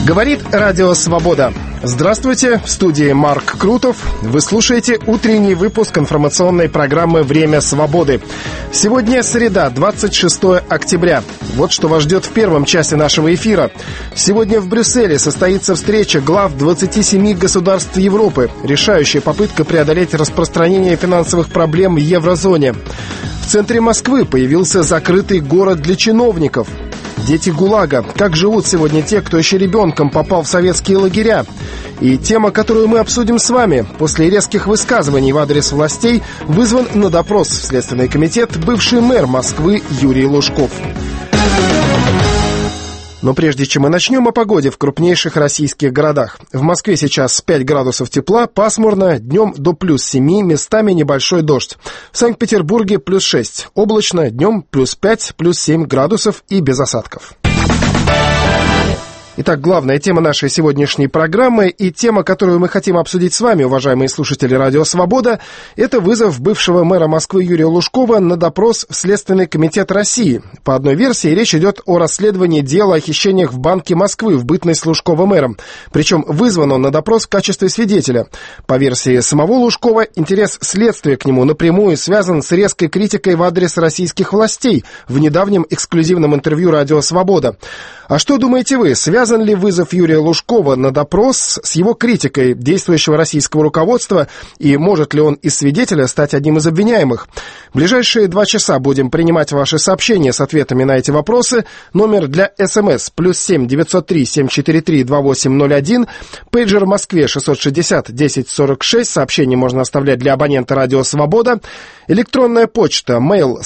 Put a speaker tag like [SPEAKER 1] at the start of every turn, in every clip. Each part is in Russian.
[SPEAKER 1] Говорит Радио Свобода. Здравствуйте, в студии Марк Крутов. Вы слушаете утренний выпуск информационной программы «Время свободы». Сегодня среда, 26 октября. Вот что вас ждет в первом часе нашего эфира. Сегодня в Брюсселе состоится встреча глав 27 государств Европы. Решающая попытка преодолеть распространение финансовых проблем в еврозоне. В центре Москвы появился закрытый город для чиновников. Дети ГУЛАГа. Как живут сегодня те, кто еще ребенком попал в советские лагеря? И тема, которую мы обсудим с вами. После резких высказываний в адрес властей вызван на допрос в Следственный комитет бывший мэр Москвы Юрий Лужков. Но прежде чем мы начнем, о погоде в крупнейших российских городах. В Москве сейчас 5 градусов тепла, пасмурно, днем до плюс 7, местами небольшой дождь. В Санкт-Петербурге плюс 6, облачно, днем плюс 5, плюс 7 градусов и без осадков. Итак, главная тема нашей сегодняшней программы и тема, которую мы хотим обсудить с вами, уважаемые слушатели Радио Свобода, это вызов бывшего мэра Москвы Юрия Лужкова на допрос в Следственный комитет России. По одной версии, речь идет о расследовании дела о хищениях в Банке Москвы в бытность Лужкова мэром. Причем вызван он на допрос в качестве свидетеля. По версии самого Лужкова, интерес следствия к нему напрямую связан с резкой критикой в адрес российских властей в недавнем эксклюзивном интервью Радио Свобода. А что думаете вы, связан ли вызов Юрия Лужкова на допрос с его критикой действующего российского руководства и может ли он из свидетеля стать одним из обвиняемых? В ближайшие 2 часа будем принимать ваши сообщения с ответами на эти вопросы. Номер для СМС +7 903 743 2801, пейджер в Москве 660 1046, сообщение можно оставлять для абонента Радио Свобода, электронная почта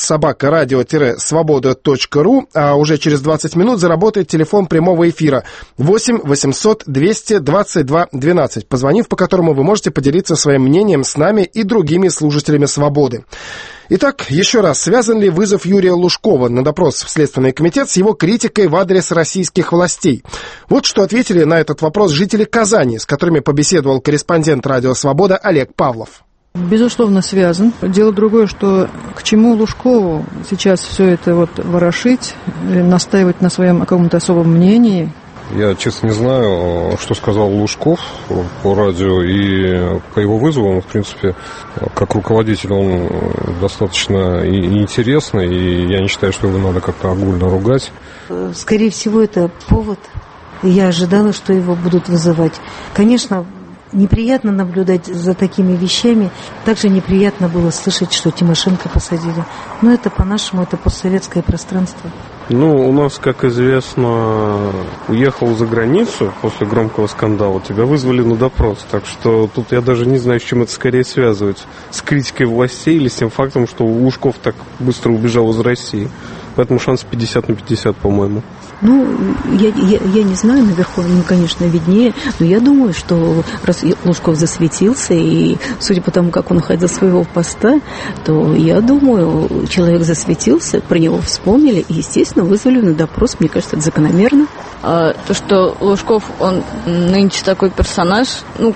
[SPEAKER 1] mail@radio-svoboda.ru, а уже через 20 минут заработает телефон прямого эфира 8 800 222 12, позвонив по которому вы можете поделиться своим мнением с нами и другими слушателями «Свободы». Итак, еще раз, связан ли вызов Юрия Лужкова на допрос в Следственный комитет с его критикой в адрес российских властей? Вот что ответили на этот вопрос жители Казани, с которыми побеседовал корреспондент Радио Свобода Олег Павлов.
[SPEAKER 2] Безусловно, связан. Дело другое, что к чему Лужкову сейчас все это ворошить, настаивать на своем каком-то особом мнении?
[SPEAKER 3] Я, честно, не знаю, что сказал Лужков по радио, и по его вызову он, в принципе, как руководитель, он достаточно интересный, и я не считаю, что его надо как-то огульно ругать.
[SPEAKER 4] Скорее всего, это повод. Я ожидала, что его будут вызывать. Конечно, неприятно наблюдать за такими вещами. Также неприятно было слышать, что Тимошенко посадили. Но это по-нашему, это постсоветское пространство.
[SPEAKER 5] У нас, как известно, уехал за границу после громкого скандала, тебя вызвали на допрос. Так что тут я даже не знаю, с чем это скорее связывать. С критикой властей или с тем фактом, что Лужков так быстро убежал из России. Поэтому шанс 50 на 50, по-моему.
[SPEAKER 4] Я не знаю, наверху им, конечно, виднее, но я думаю, что раз Лужков засветился, и судя по тому, как он уходил с своего поста, то, я думаю, человек засветился, про него вспомнили и, естественно, вызвали на допрос. Мне кажется, это закономерно.
[SPEAKER 6] То, что Лужков, он нынче такой персонаж,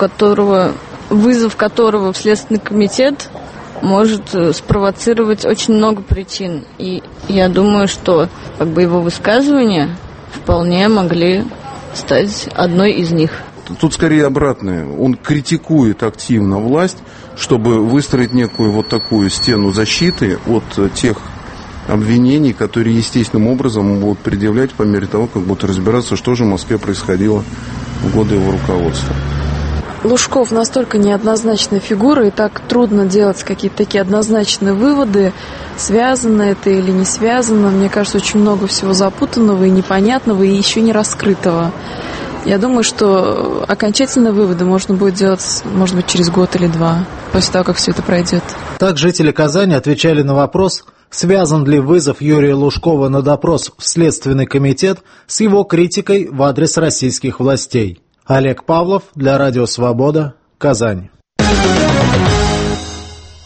[SPEAKER 6] вызов которого в Следственный комитет может спровоцировать очень много причин. И я думаю, что его высказывания вполне могли стать одной из них.
[SPEAKER 7] Тут скорее обратное. Он критикует активно власть, чтобы выстроить некую такую стену защиты от тех обвинений, которые естественным образом будут предъявлять по мере того, как будут разбираться, что же в Москве происходило в годы его руководства.
[SPEAKER 8] Лужков настолько неоднозначная фигура, и так трудно делать какие-то такие однозначные выводы, связано это или не связано. Мне кажется, очень много всего запутанного и непонятного, и еще не раскрытого. Я думаю, что окончательные выводы можно будет делать, может быть, через год или 2, после того, как все это пройдет.
[SPEAKER 9] Так жители Казани отвечали на вопрос, связан ли вызов Юрия Лужкова на допрос в Следственный комитет с его критикой в адрес российских властей. Олег Павлов для Радио Свобода, Казань.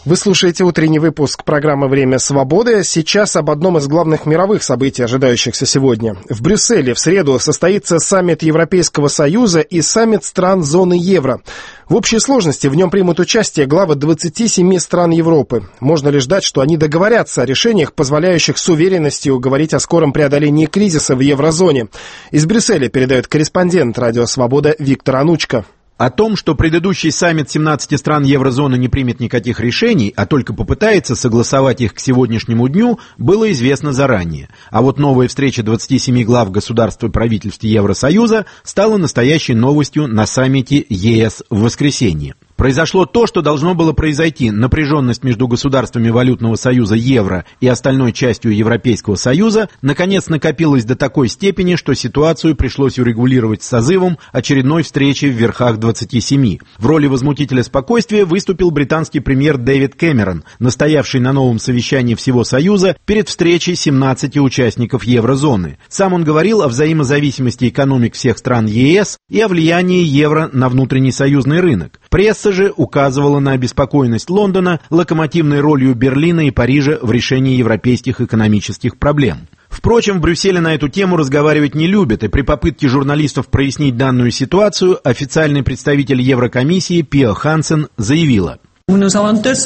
[SPEAKER 1] Вы слушаете утренний выпуск программы «Время свободы». Сейчас об одном из главных мировых событий, ожидающихся сегодня. В Брюсселе в среду состоится саммит Европейского Союза и саммит стран зоны евро. В общей сложности в нем примут участие главы 27 стран Европы. Можно ли ждать, что они договорятся о решениях, позволяющих с уверенностью говорить о скором преодолении кризиса в еврозоне? Из Брюсселя передает корреспондент «Радио Свобода» Виктор Анучко.
[SPEAKER 10] О том, что предыдущий саммит 17 стран еврозоны не примет никаких решений, а только попытается согласовать их к сегодняшнему дню, было известно заранее. А вот новая встреча 27 глав государств и правительств Евросоюза стала настоящей новостью на саммите ЕС в воскресенье. Произошло то, что должно было произойти. Напряженность между государствами валютного союза евро и остальной частью Европейского союза наконец накопилась до такой степени, что ситуацию пришлось урегулировать с созывом очередной встречи в верхах 27. В роли возмутителя спокойствия выступил британский премьер Дэвид Кэмерон, настоявший на новом совещании всего союза перед встречей 17 участников еврозоны. Сам он говорил о взаимозависимости экономик всех стран ЕС и о влиянии евро на внутренний союзный рынок. Пресса же указывала на обеспокоенность Лондона локомотивной ролью Берлина и Парижа в решении европейских экономических проблем. Впрочем, в Брюсселе на эту тему разговаривать не любят, и при попытке журналистов прояснить данную ситуацию официальный представитель Еврокомиссии Пиа Хансен заявила: «У нас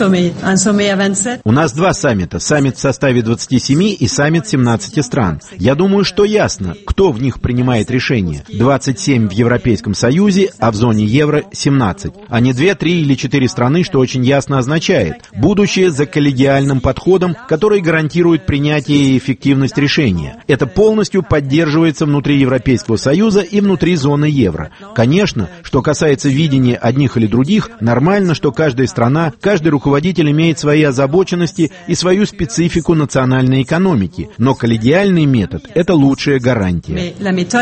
[SPEAKER 10] два саммита. Саммит в составе 27 и саммит 17 стран. Я думаю, что ясно, кто в них принимает решения. 27 в Европейском Союзе, а в зоне евро 17. А не 2, 3 или 4 страны, что очень ясно означает. Будущее за коллегиальным подходом, который гарантирует принятие и эффективность решения. Это полностью поддерживается внутри Европейского Союза и внутри зоны евро. Конечно, что касается видения одних или других, нормально, что каждая страна, каждый руководитель имеет свои озабоченности и свою специфику национальной экономики, но коллегиальный метод – это лучшая гарантия».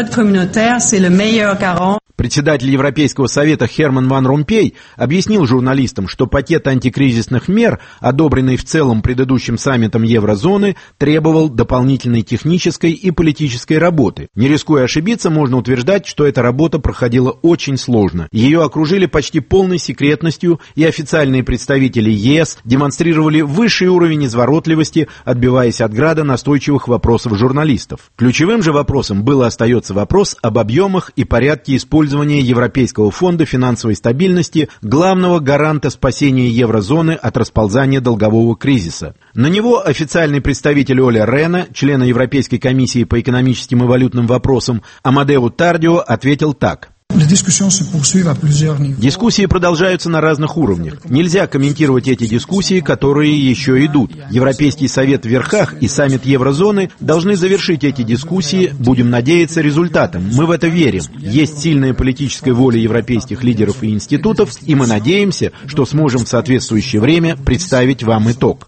[SPEAKER 10] Председатель Европейского совета Херман Ван Ромпей объяснил журналистам, что пакет антикризисных мер, одобренный в целом предыдущим саммитом еврозоны, требовал дополнительной технической и политической работы. Не рискуя ошибиться, можно утверждать, что эта работа проходила очень сложно. Ее окружили почти полной секретностью, и официальные представители ЕС демонстрировали высший уровень изворотливости, отбиваясь от града настойчивых вопросов журналистов. Ключевым же вопросом был и остается вопрос об объемах и порядке использования Европейского фонда финансовой стабильности, главного гаранта спасения еврозоны от расползания долгового кризиса. На него официальный представитель Оли Рена, члена Европейской комиссии по экономическим и валютным вопросам, Амадео Тардио, ответил так: «Дискуссии продолжаются на разных уровнях. Нельзя комментировать эти дискуссии, которые еще идут. Европейский совет в верхах и саммит еврозоны должны завершить эти дискуссии, будем надеяться, результатом. Мы в это верим. Есть сильная политическая воля европейских лидеров и институтов, и мы надеемся, что сможем в соответствующее время представить вам итог».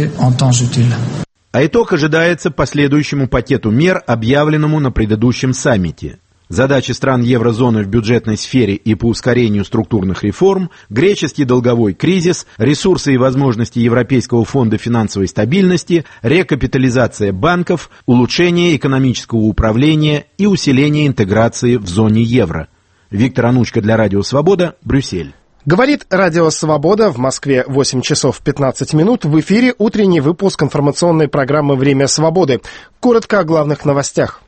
[SPEAKER 10] А итог ожидается по следующему пакету мер, объявленному на предыдущем саммите. Задачи стран еврозоны в бюджетной сфере и по ускорению структурных реформ, греческий долговой кризис, ресурсы и возможности Европейского фонда финансовой стабильности, рекапитализация банков, улучшение экономического управления и усиление интеграции в зоне евро. Виктор Анучко для Радио Свобода, Брюссель.
[SPEAKER 1] Говорит Радио Свобода, в Москве 8 часов 15 минут. В эфире утренний выпуск информационной программы «Время свободы». Коротко о главных новостях.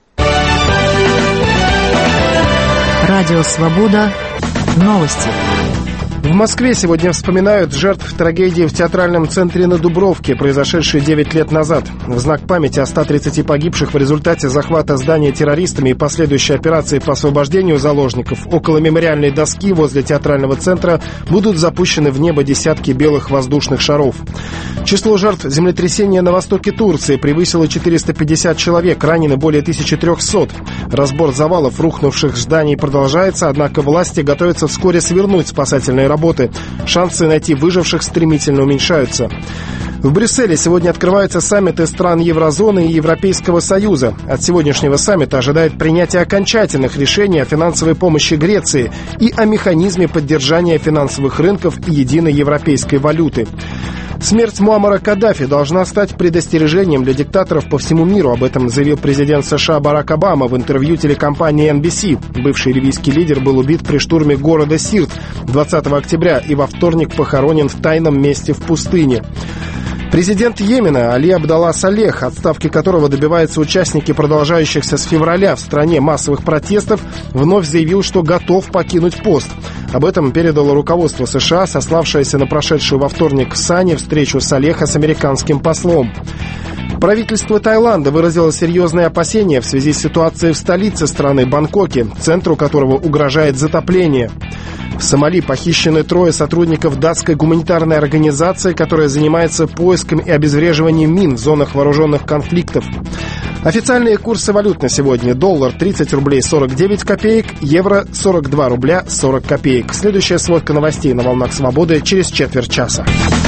[SPEAKER 11] Радио Свобода. Новости.
[SPEAKER 1] В Москве сегодня вспоминают жертв трагедии в театральном центре на Дубровке, произошедшей 9 лет назад. В знак памяти о 130 погибших в результате захвата здания террористами и последующей операции по освобождению заложников около мемориальной доски возле театрального центра будут запущены в небо десятки белых воздушных шаров. Число жертв землетрясения на востоке Турции превысило 450 человек, ранены более 1300. Разбор завалов рухнувших зданий продолжается, однако власти готовятся вскоре свернуть спасательные работы. Шансы найти выживших стремительно уменьшаются. В Брюсселе сегодня открываются саммиты стран еврозоны и Европейского Союза. От сегодняшнего саммита ожидает принятие окончательных решений о финансовой помощи Греции и о механизме поддержания финансовых рынков и единой европейской валюты. Смерть Муаммара Каддафи должна стать предостережением для диктаторов по всему миру. Об этом заявил президент США Барак Обама в интервью телекомпании NBC. Бывший ливийский лидер был убит при штурме города Сирт 20 октября и во вторник похоронен в тайном месте в пустыне. Президент Йемена Али Абдалла Салех, отставки которого добиваются участники продолжающихся с февраля в стране массовых протестов, вновь заявил, что готов покинуть пост. Об этом передало руководство США, сославшееся на прошедшую во вторник в Сане встречу Салеха с американским послом. Правительство Таиланда выразило серьезные опасения в связи с ситуацией в столице страны Бангкоке, центру которого угрожает затопление. В Сомали похищены 3 сотрудников датской гуманитарной организации, которая занимается поиском и обезвреживанием мин в зонах вооруженных конфликтов. Официальные курсы валют на сегодня. Доллар 30 рублей 49 копеек, евро 42 рубля 40 копеек. Следующая сводка новостей на «Волнах Свободы» через четверть часа.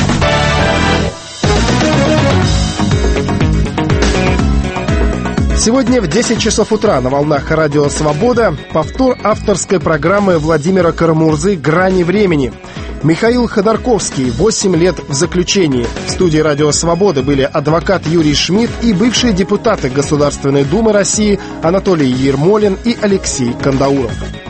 [SPEAKER 1] Сегодня в 10 часов утра на волнах радио «Свобода» повтор авторской программы Владимира Карамурзы «Грани времени». Михаил Ходорковский, 8 лет в заключении. В студии радио «Свобода» были адвокат Юрий Шмидт и бывшие депутаты Государственной Думы России Анатолий Ермолин и Алексей Кандауров.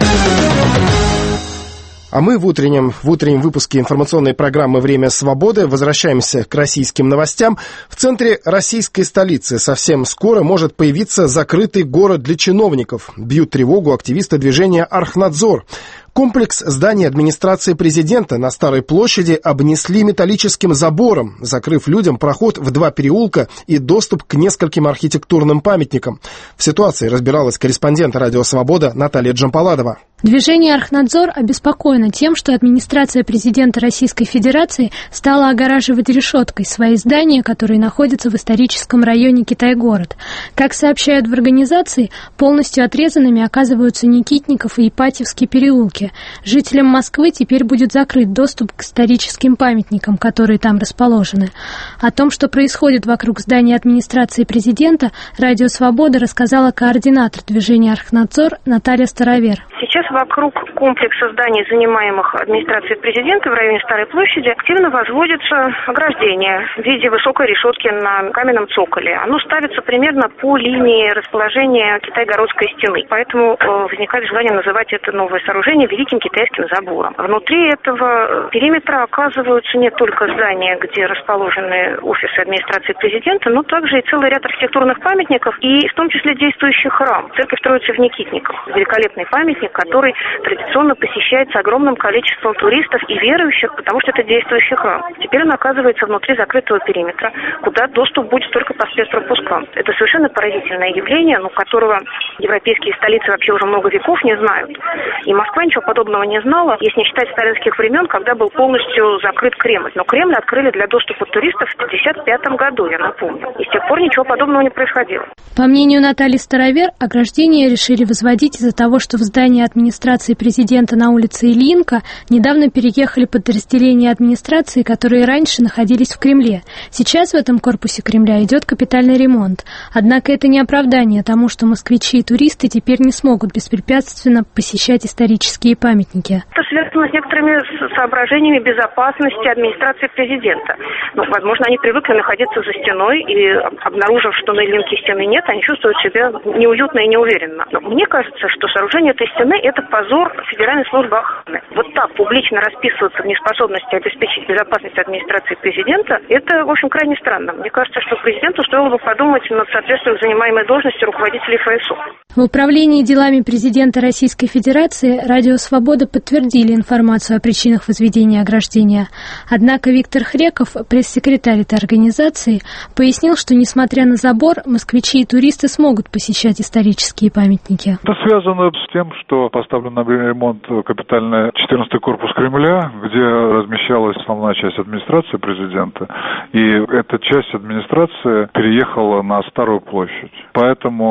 [SPEAKER 1] А мы в утреннем выпуске информационной программы «Время свободы» возвращаемся к российским новостям. В центре российской столицы совсем скоро может появиться закрытый город для чиновников. Бьют тревогу активисты движения «Архнадзор». Комплекс зданий администрации президента на Старой площади обнесли металлическим забором, закрыв людям проход в 2 переулка и доступ к нескольким архитектурным памятникам. В ситуации разбиралась корреспондент «Радио Свобода» Наталья Джампаладова.
[SPEAKER 12] Движение «Архнадзор» обеспокоено тем, что администрация президента Российской Федерации стала огораживать решеткой свои здания, которые находятся в историческом районе Китай-город. Как сообщают в организации, полностью отрезанными оказываются Никитников и Ипатьевский переулки. Жителям Москвы теперь будет закрыт доступ к историческим памятникам, которые там расположены. О том, что происходит вокруг здания администрации президента, «Радио Свобода» рассказала координатор движения «Архнадзор» Наталья Старовер.
[SPEAKER 13] Сейчас вокруг комплекса зданий, занимаемых администрацией президента в районе Старой площади, активно возводится ограждение в виде высокой решетки на каменном цоколе. Оно ставится примерно по линии расположения Китай-городской стены. Поэтому возникает желание называть это новое сооружение Великим Китайским забором. Внутри этого периметра оказываются не только здания, где расположены офисы администрации президента, но также и целый ряд архитектурных памятников, и в том числе действующий храм. Церковь Троицы в Никитниках. Великолепный памятник, который традиционно посещается огромным количеством туристов и верующих, потому что это действующий храм. Теперь он оказывается внутри закрытого периметра, куда доступ будет только по спецпропускам. Это совершенно поразительное явление, которого европейские столицы вообще уже много веков не знают. И Москва ничего подобного не знала, если не считать сталинских времен, когда был полностью закрыт Кремль. Но Кремль открыли для доступа туристов в 1955 году, я напомню. И с тех пор ничего подобного не происходило.
[SPEAKER 12] По мнению Натальи Старовер, ограждение решили возводить из-за того, что в здании администрации президента на улице Ильинка недавно переехали подразделения администрации, которые раньше находились в Кремле. Сейчас в этом корпусе Кремля идет капитальный ремонт. Однако это не оправдание тому, что москвичи и туристы теперь не смогут беспрепятственно посещать исторические памятники.
[SPEAKER 13] Это связано с некоторыми соображениями безопасности администрации президента. Возможно, они привыкли находиться за стеной, и, обнаружив, что на Ильинке стены нет, они чувствуют себя неуютно и неуверенно. Но мне кажется, что сооружение этой стены – это позор Федеральной службы охраны. Вот так публично расписываться в неспособности обеспечить безопасность администрации президента – это, в общем, крайне странно. Мне кажется, что президенту стоило бы подумать над соответствием занимаемой должности руководителей ФСО.
[SPEAKER 12] В управлении делами президента Российской Федерации «Радио Свобода» подтвердили информацию о причинах возведения ограждения. Однако Виктор Хреков, пресс-секретарь этой организации, пояснил, что, несмотря на забор, москвичи и туристы смогут посещать исторические памятники.
[SPEAKER 14] Это связано с тем, что поставлен на ремонт капитальный 14-й корпус Кремля, где размещалась основная часть администрации президента, и эта часть администрации переехала на Старую площадь. Поэтому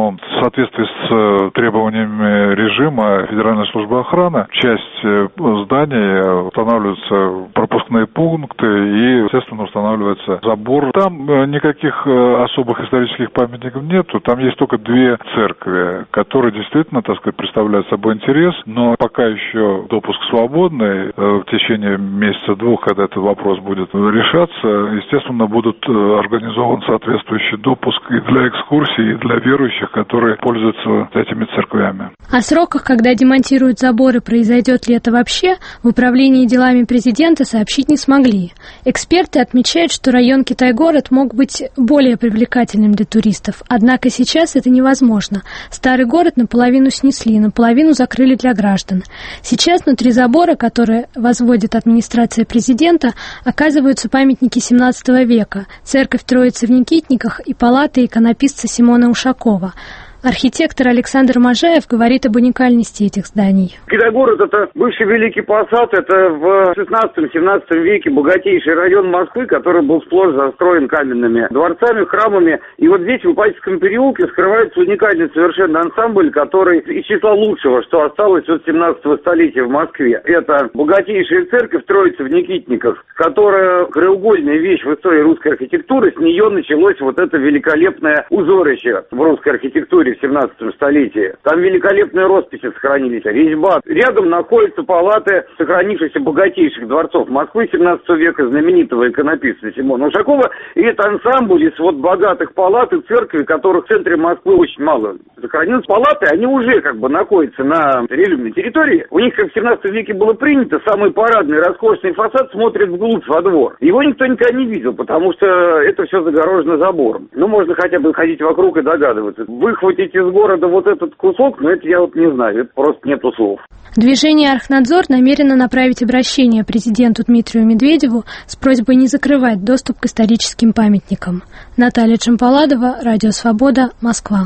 [SPEAKER 14] соответствии с требованиями режима Федеральной службы охраны, часть зданий устанавливаются пропускные пункты и, естественно, устанавливается забор. Там никаких особых исторических памятников нету, там есть только две церкви, которые действительно, так сказать, представляют собой интерес, но пока еще допуск свободный. В течение месяца-двух, когда этот вопрос будет решаться, естественно, будут организован соответствующий допуск и для экскурсий, и для верующих, которые пользуются этими церквями.
[SPEAKER 12] О сроках, когда демонтируют заборы, произойдет ли это вообще, в управлении делами президента сообщить не смогли. Эксперты отмечают, что район Китай-город мог быть более привлекательным для туристов, однако сейчас это невозможно. Старый город наполовину снесли, наполовину закрыли для граждан. Сейчас внутри забора, который возводит администрация президента, оказываются памятники XVII века, церковь Троицы в Никитниках и палаты иконописца Симона Ушакова. Архитектор Александр Можаев говорит об уникальности этих зданий.
[SPEAKER 15] Китай-город – это бывший Великий Посад, это в 16-17 веке богатейший район Москвы, который был сплошь застроен каменными дворцами, храмами. И вот здесь, в Ипатьевском переулке, скрывается уникальный совершенно ансамбль, который из числа лучшего, что осталось от 17-го столетия в Москве. Это богатейшая церковь Троицы в Никитниках, которая краеугольная вещь в истории русской архитектуры. С нее началось вот это великолепное узорище в русской архитектуре в 17 столетии. Там великолепные росписи сохранились, резьба. Рядом находятся палаты сохранившихся богатейших дворцов Москвы 17 века, знаменитого иконописца Симона Ушакова. И это ансамбль из вот богатых палат и церкви, которых в центре Москвы очень мало сохранилось. Палаты, они уже как бы находятся на рельефной территории. У них, как в 17 веке было принято, самый парадный, роскошный фасад смотрит вглубь во двор. Его никто никогда не видел, потому что это все загорожено забором. Ну, можно хотя бы ходить вокруг и догадываться. Выхватить из города вот этот кусок, но это я вот не знаю, это просто нету слов.
[SPEAKER 12] Движение «Архнадзор» намерено направить обращение президенту Дмитрию Медведеву с просьбой не закрывать доступ к историческим памятникам. Наталья Джампаладова, Радио Свобода, Москва.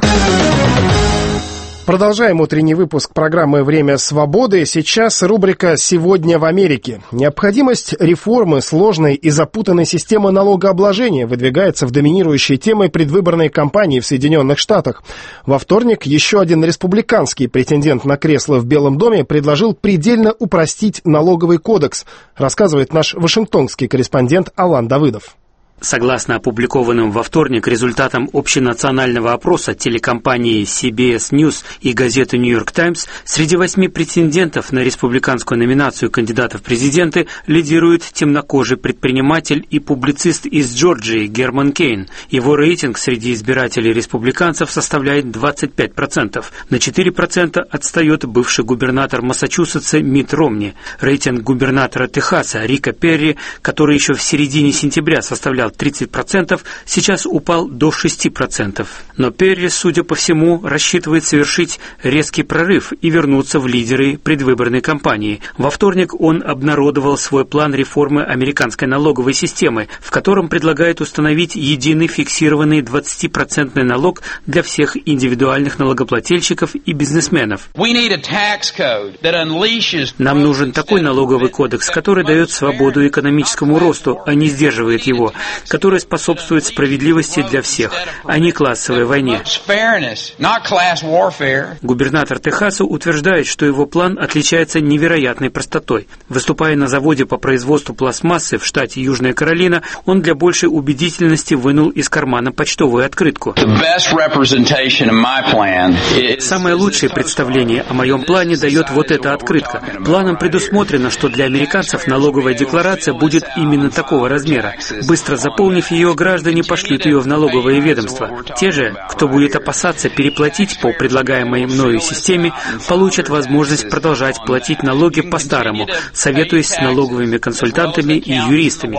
[SPEAKER 1] Продолжаем утренний выпуск программы «Время свободы». Сейчас рубрика «Сегодня в Америке». Необходимость реформы сложной и запутанной системы налогообложения выдвигается в доминирующей темой предвыборной кампании в Соединенных Штатах. Во вторник еще один республиканский претендент на кресло в Белом доме предложил предельно упростить налоговый кодекс, рассказывает наш вашингтонский корреспондент Алан Давыдов.
[SPEAKER 16] Согласно опубликованным во вторник результатам общенационального опроса телекомпании CBS News и газеты New York Times, среди 8 претендентов на республиканскую номинацию кандидата в президенты лидирует темнокожий предприниматель и публицист из Джорджии Герман Кейн. Его рейтинг среди избирателей республиканцев составляет 25%. На 4% отстает бывший губернатор Массачусетса Митт Ромни. Рейтинг губернатора Техаса Рика Перри, который еще в середине сентября составлял 30%, сейчас упал до 6%. Но Перри, судя по всему, рассчитывает совершить резкий прорыв и вернуться в лидеры предвыборной кампании. Во вторник он обнародовал свой план реформы американской налоговой системы, в котором предлагает установить единый фиксированный 20% налог для всех индивидуальных налогоплательщиков и бизнесменов. Нам нужен такой налоговый кодекс, который дает свободу экономическому росту, а не сдерживает его, который способствует справедливости для всех, а не классовой войне. Губернатор Техаса утверждает, что его план отличается невероятной простотой. Выступая на заводе по производству пластмассы в штате Южная Каролина, он для большей убедительности вынул из кармана почтовую открытку. Самое лучшее представление о моем плане дает вот эта открытка. Планом предусмотрено, что для американцев налоговая декларация будет именно такого размера. Быстро заполнив ее, граждане пошлют ее в налоговое ведомство. Те же, кто будет опасаться переплатить по предлагаемой мною системе, получат возможность продолжать платить налоги по-старому, советуясь с налоговыми консультантами и юристами.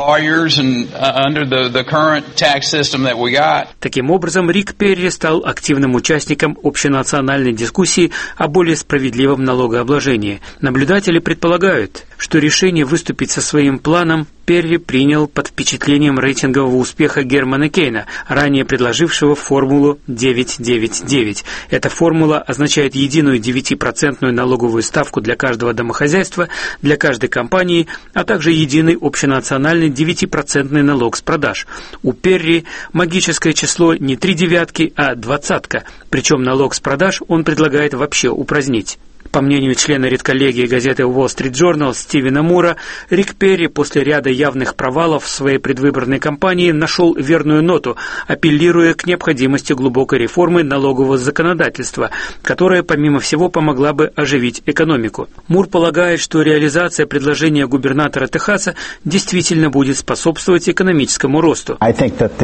[SPEAKER 16] Таким образом, Рик Перри стал активным участником общенациональной дискуссии о более справедливом налогообложении. Наблюдатели предполагают, что решение выступить со своим планом Перри принял под впечатлением рейтингового успеха Германа Кейна, ранее предложившего формулу 9-9-9. Эта формула означает единую 9% налоговую ставку для каждого домохозяйства, для каждой компании, а также единый общенациональный 9% налог с продаж. У Перри магическое число не 3 девятки, а 20, причем налог с продаж он предлагает вообще упразднить. По мнению члена редколлегии газеты Wall Street Journal Стивена Мура, Рик Перри после ряда явных провалов в своей предвыборной кампании нашел верную ноту, апеллируя к необходимости глубокой реформы налогового законодательства, которая, помимо всего, помогла бы оживить экономику. Мур полагает, что реализация предложения губернатора Техаса действительно будет способствовать экономическому росту. Я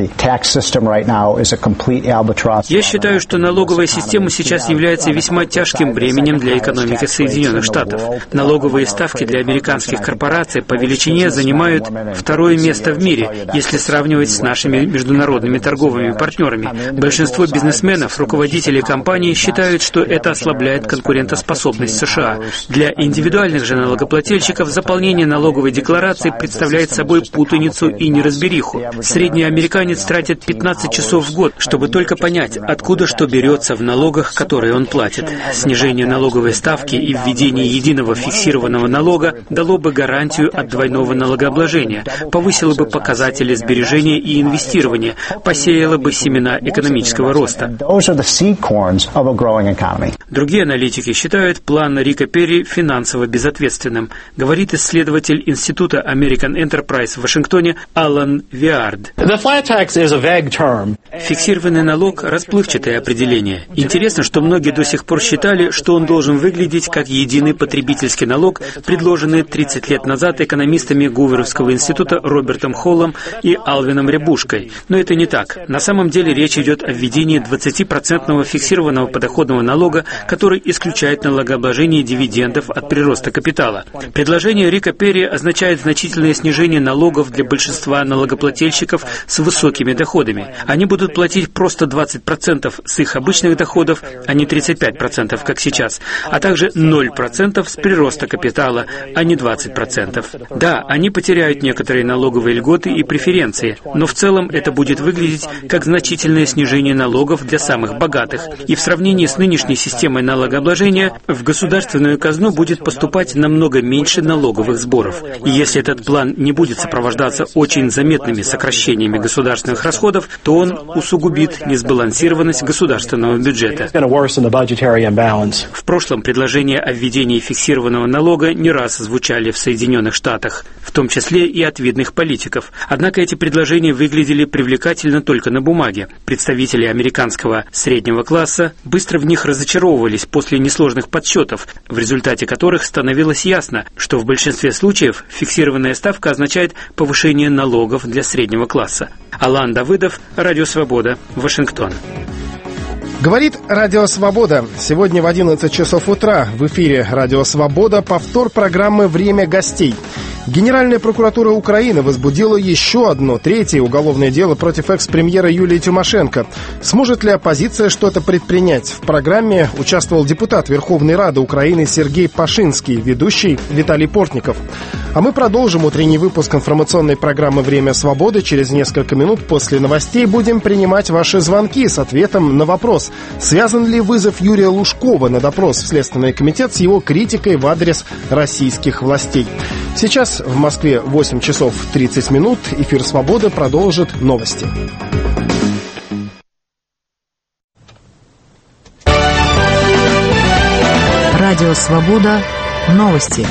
[SPEAKER 16] считаю, что налоговая система сейчас является весьма тяжким бременем для экономики Соединенных Штатов. Налоговые ставки для американских корпораций по величине занимают второе место в мире, если сравнивать с нашими международными торговыми партнерами. Большинство бизнесменов, руководителей компаний считают, что это ослабляет конкурентоспособность США. Для индивидуальных же налогоплательщиков заполнение налоговой декларации представляет собой путаницу и неразбериху. Средний американец тратит 15 часов в год, чтобы только понять, откуда что берется в налогах, которые он платит. Снижение налоговой ставки и введение единого фиксированного налога дало бы гарантию от двойного налогообложения, повысило бы показатели сбережения и инвестирования, посеяло бы семена экономического роста. Другие аналитики считают план Рика Перри финансово безответственным, говорит исследователь Института American Enterprise в Вашингтоне Алан Виард. Фиксированный налог – расплывчатое определение. Интересно, что многие до сих пор считали, что он должен выглядеть как единый потребительский налог, предложенный 30 лет назад экономистами Гуверовского института Робертом Холлом и Алвином Рябушкой. Но это не так. На самом деле речь идет о введении 20% фиксированного подоходного налога, который исключает налогообложение дивидендов от прироста капитала. Предложение Рика Перри означает значительное снижение налогов для большинства налогоплательщиков с высокими доходами. Они будут платить просто 20% с их обычных доходов, а не 35%, как сейчас, а также 0% с прироста капитала, а не 20%. Да, они потеряют некоторые налоговые льготы и преференции, но в целом это будет выглядеть как значительное снижение налогов для самых богатых. И в сравнении с нынешней системой налогообложения в государственную казну будет поступать намного меньше налоговых сборов. И если этот план не будет сопровождаться очень заметными сокращениями государственных расходов, то он усугубит несбалансированность государственного бюджета. В прошлом предложения о введении фиксированного налога не раз звучали в Соединенных Штатах, в том числе и от видных политиков. Однако эти предложения выглядели привлекательно только на бумаге. Представители американского среднего класса быстро в них разочаровывались после несложных подсчетов, в результате которых становилось ясно, что в большинстве случаев фиксированная ставка означает повышение налогов для среднего класса. Алан Давыдов, Радио Свобода, Вашингтон.
[SPEAKER 1] Говорит Радио Свобода. Сегодня в 11 часов утра в эфире Радио Свобода повтор программы «Время гостей». Генеральная прокуратура Украины возбудила еще одно, третье уголовное дело против экс-премьера Юлии Тимошенко. Сможет ли оппозиция что-то предпринять? В программе участвовал депутат Верховной Рады Украины Сергей Пашинский, ведущий Виталий Портников. А мы продолжим утренний выпуск информационной программы «Время свободы». Через несколько минут после новостей будем принимать ваши звонки с ответом на вопрос, связан ли вызов Юрия Лужкова на допрос в Следственный комитет с его критикой в адрес российских властей. Сейчас в Москве 8 часов 30 минут. Эфир «Свободы» продолжит новости.
[SPEAKER 11] Радио «Свобода». Новости.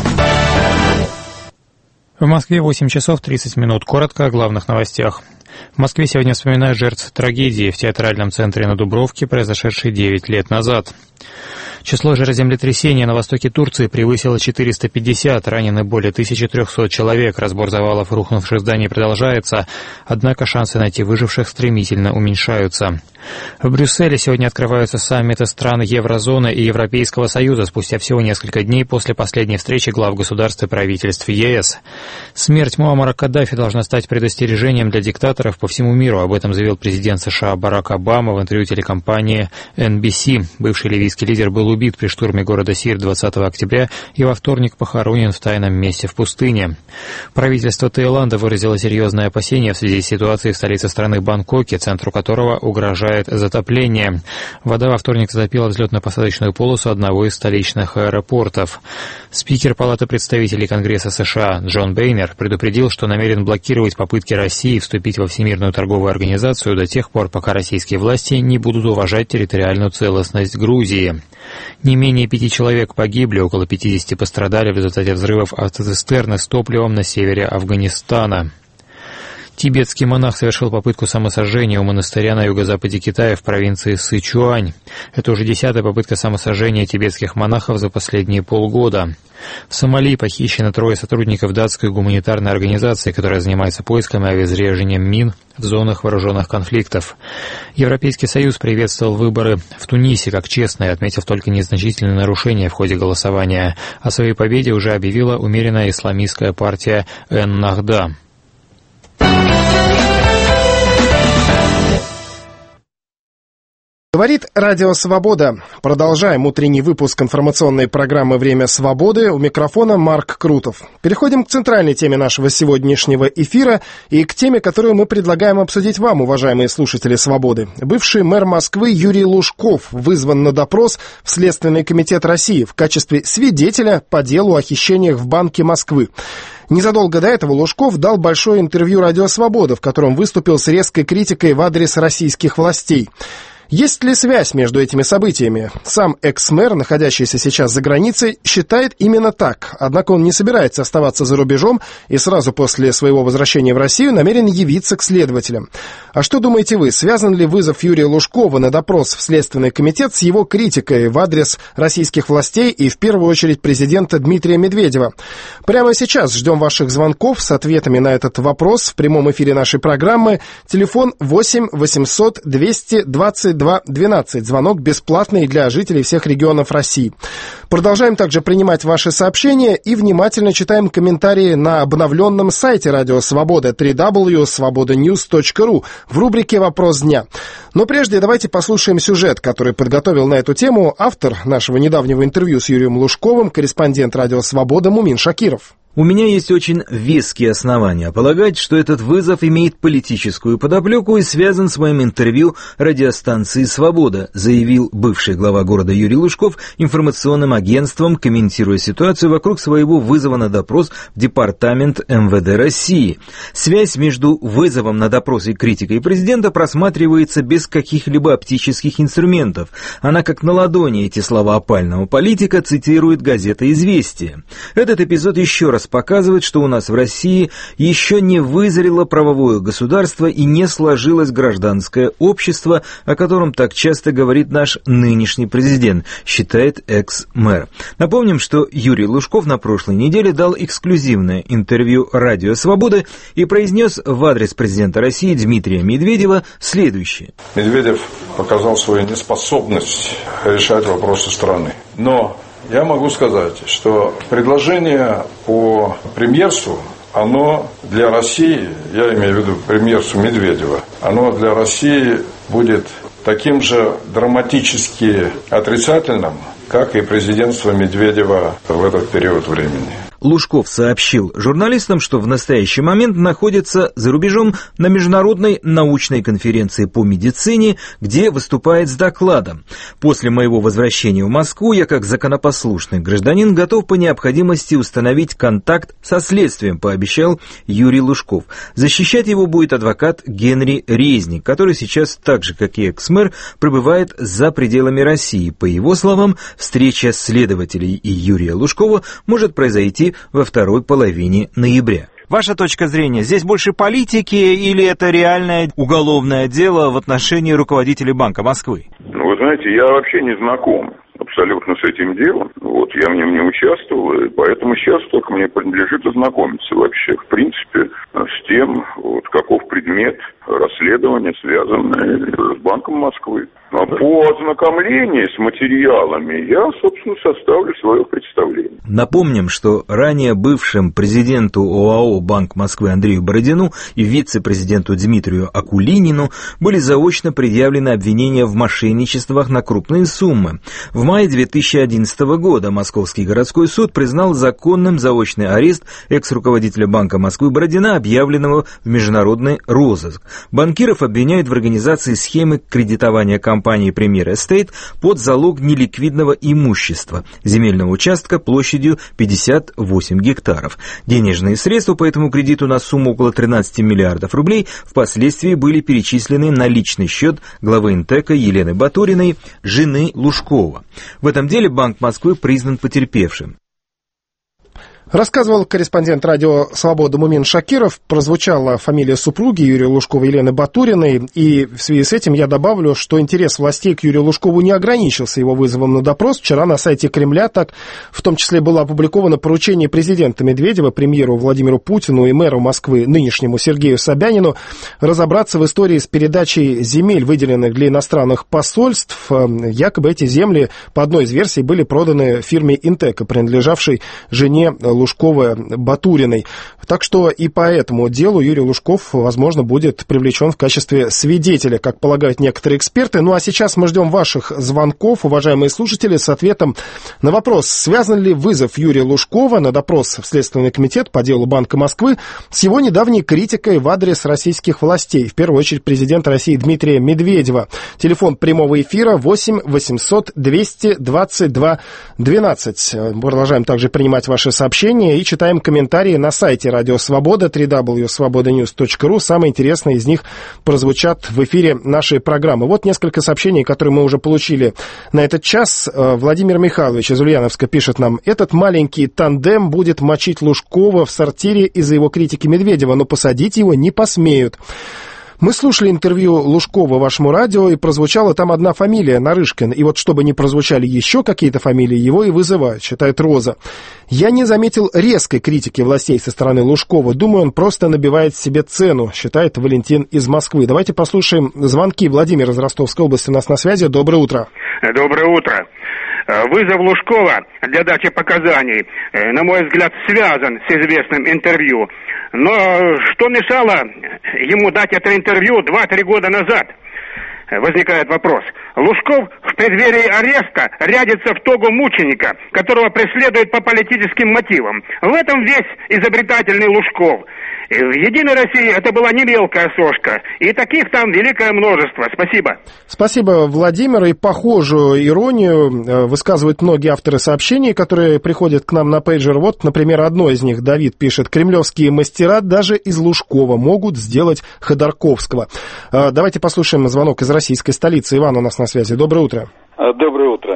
[SPEAKER 17] В Москве 8 часов 30 минут. Коротко о главных новостях. В Москве сегодня вспоминают жертв трагедии в театральном центре на Дубровке, произошедшей 9 лет назад. Число жертв землетрясения на востоке Турции превысило 450, ранены более 1300 человек. Разбор завалов рухнувших зданий продолжается, однако шансы найти выживших стремительно уменьшаются. В Брюсселе сегодня открываются саммиты стран Еврозоны и Европейского Союза спустя всего несколько дней после последней встречи глав государств и правительств ЕС. Смерть Муаммара Каддафи должна стать предостережением для диктаторов по всему миру. Об этом заявил президент США Барак Обама в интервью телекомпании NBC. Бывший ливийский лидер был убит при штурме города Сирт 20 октября и во вторник похоронен в тайном месте в пустыне. Правительство Таиланда выразило серьезное опасение в связи с ситуацией в столице страны Бангкоке, центру которого угрожает затопление. Вода во вторник затопила взлетно-посадочную полосу одного из столичных аэропортов. Спикер Палаты представителей Конгресса США Джон Бейнер предупредил, что намерен блокировать попытки России вступить во Всемирную торговую организацию до тех пор, пока российские власти не будут уважать территориальную целостность Грузии. Не менее 5 человек погибли, около 50 пострадали в результате взрывов автоцистерны с топливом на севере Афганистана. Тибетский монах совершил попытку самосожжения у монастыря на юго-западе Китая в провинции Сычуань. Это уже 10-я попытка самосожжения тибетских монахов за последние полгода. В Сомали похищены 3 сотрудников датской гуманитарной организации, которая занимается поиском и обезвреживанием мин в зонах вооруженных конфликтов. Европейский Союз приветствовал выборы в Тунисе как честные, отметив только незначительные нарушения в ходе голосования. О своей победе уже объявила умеренная исламистская партия Эн-Нахда.
[SPEAKER 1] Говорит Радио Свобода. Продолжаем утренний выпуск информационной программы «Время свободы». У микрофона Марк Крутов. Переходим к центральной теме нашего сегодняшнего эфира и к теме, которую мы предлагаем обсудить вам, уважаемые слушатели «Свободы». Бывший мэр Москвы Юрий Лужков вызван на допрос в Следственный комитет России в качестве свидетеля по делу о хищениях в Банке Москвы. Незадолго до этого Лужков дал большое интервью «Радио Свобода», в котором выступил с резкой критикой в адрес российских властей. Есть ли связь между этими событиями? Сам экс-мэр, находящийся сейчас за границей, считает именно так. Однако он не собирается оставаться за рубежом и сразу после своего возвращения в Россию намерен явиться к следователям. А что думаете вы? Связан ли вызов Юрия Лужкова на допрос в Следственный комитет с его критикой в адрес российских властей и в первую очередь президента Дмитрия Медведева? Прямо сейчас ждем ваших звонков с ответами на этот вопрос в прямом эфире нашей программы. Телефон 8 800 222 12. Звонок бесплатный для жителей всех регионов России. Продолжаем также принимать ваши сообщения и внимательно читаем комментарии на обновленном сайте Радио Свобода www.svobodanews.ru в рубрике «Вопрос дня». Но прежде давайте послушаем сюжет, который подготовил на эту тему автор нашего недавнего интервью с Юрием Лужковым, корреспондент Радио Свобода Мумин Шакиров.
[SPEAKER 18] У меня есть очень веские основания полагать, что этот вызов имеет политическую подоплеку и связан с моим интервью радиостанции «Свобода», заявил бывший глава города Юрий Лужков информационным агентством, комментируя ситуацию вокруг своего вызова на допрос в департамент МВД России. Связь между вызовом на допрос и критикой президента просматривается без каких-либо оптических инструментов. Она как на ладони, эти слова опального политика цитирует газета «Известия». Этот эпизод еще раз показывает, что у нас в России еще не вызрело правовое государство и не сложилось гражданское общество, о котором так часто говорит наш нынешний президент, считает экс-мэр. Напомним, что Юрий Лужков на прошлой неделе дал эксклюзивное интервью «Радио Свобода» и произнес в адрес президента России Дмитрия Медведева следующее.
[SPEAKER 19] Медведев показал свою неспособность решать вопросы страны. Но я могу сказать, что предложение по премьерству, оно для России, я имею в виду премьерству Медведева, оно для России будет таким же драматически отрицательным, как и президентство Медведева в этот период времени.
[SPEAKER 18] Лужков сообщил журналистам, что в настоящий момент находится за рубежом на международной научной конференции по медицине, где выступает с докладом. После моего возвращения в Москву я, как законопослушный гражданин, готов по необходимости установить контакт со следствием, пообещал Юрий Лужков. Защищать его будет адвокат Генри Резник, который сейчас, так же как и экс-мэр, пребывает за пределами России. По его словам, встреча следователей и Юрия Лужкова может произойти во второй половине ноября.
[SPEAKER 20] Ваша точка зрения, здесь больше политики или это реальное уголовное дело в отношении руководителей Банка Москвы?
[SPEAKER 21] Вы знаете, я вообще не знаком абсолютно с этим делом. Я в нем не участвовал, и поэтому сейчас только мне принадлежит ознакомиться вообще, в принципе, с тем, каков предмет расследования, связанный с Банком Москвы. По ознакомлению с материалами я, собственно, составлю свое представление.
[SPEAKER 18] Напомним, что ранее бывшим президенту ОАО «Банк Москвы» Андрею Бородину и вице-президенту Дмитрию Акулинину были заочно предъявлены обвинения в мошенничествах на крупные суммы. В мае 2011 года Московский городской суд признал законным заочный арест экс-руководителя Банка Москвы Бородина, объявленного в международный розыск. Банкиров обвиняют в организации схемы кредитования компании «Премьер Эстейт» под залог неликвидного имущества, земельного участка площадью 58 гектаров. Денежные средства по этому кредиту на сумму около 13 миллиардов рублей впоследствии были перечислены на личный счет главы Интека Елены Батуриной, жены Лужкова. В этом деле Банк Москвы признан потерпевшим.
[SPEAKER 1] Рассказывал корреспондент радио «Свобода» Мумин Шакиров. Прозвучала фамилия супруги Юрия Лужкова Елены Батуриной. И в связи с этим я добавлю, что интерес властей к Юрию Лужкову не ограничился его вызовом на допрос. Вчера на сайте Кремля так в том числе было опубликовано поручение президента Медведева премьеру Владимиру Путину и мэру Москвы нынешнему Сергею Собянину разобраться в истории с передачей земель, выделенных для иностранных посольств. Якобы эти земли, по одной из версий, были проданы фирме Интека, принадлежавшей жене Лужкова Батуриной. Так что и по этому делу Юрий Лужков, возможно, будет привлечен в качестве свидетеля, как полагают некоторые эксперты. Ну а сейчас мы ждем ваших звонков, уважаемые слушатели, с ответом на вопрос, связан ли вызов Юрия Лужкова на допрос в Следственный комитет по делу Банка Москвы с его недавней критикой в адрес российских властей, в первую очередь президента России Дмитрия Медведева. Телефон прямого эфира 8 800 222 12. Продолжаем также принимать ваши сообщения и читаем комментарии на сайте Радио Свобода, www.svobodanews.ru. Самые интересные из них прозвучат в эфире нашей программы. Вот несколько сообщений, которые мы уже получили на этот час. Владимир Михайлович из Ульяновска пишет нам: этот маленький тандем будет мочить Лужкова в сортире из-за его критики Медведева, но посадить его не посмеют. Мы слушали интервью Лужкова вашему радио, и прозвучала там одна фамилия, Нарышкин. И вот чтобы не прозвучали еще какие-то фамилии, его и вызывают, считает Роза. Я не заметил резкой критики властей со стороны Лужкова. Думаю, он просто набивает себе цену, считает Валентин из Москвы. Давайте послушаем звонки. Владимир из Ростовской области у нас на связи. Доброе утро.
[SPEAKER 2] Доброе утро. Вызов Лужкова для дачи показаний, на мой взгляд, связан с известным интервью. Но что мешало ему дать это интервью 2-3 года назад? Возникает вопрос. Лужков в преддверии ареста рядится в тогу мученика, которого преследуют по политическим мотивам. В этом весь изобретательный Лужков. В «Единой России» это была не мелкая сошка, и таких там великое множество. Спасибо.
[SPEAKER 1] Спасибо, Владимир. И похожую иронию высказывают многие авторы сообщений, которые приходят к нам на пейджер. Вот, например, одно из них, Давид пишет: кремлевские мастера даже из Лужкова могут сделать Ходорковского. Давайте послушаем звонок из российской столицы. Иван у нас на связи. Доброе утро.
[SPEAKER 22] Доброе утро.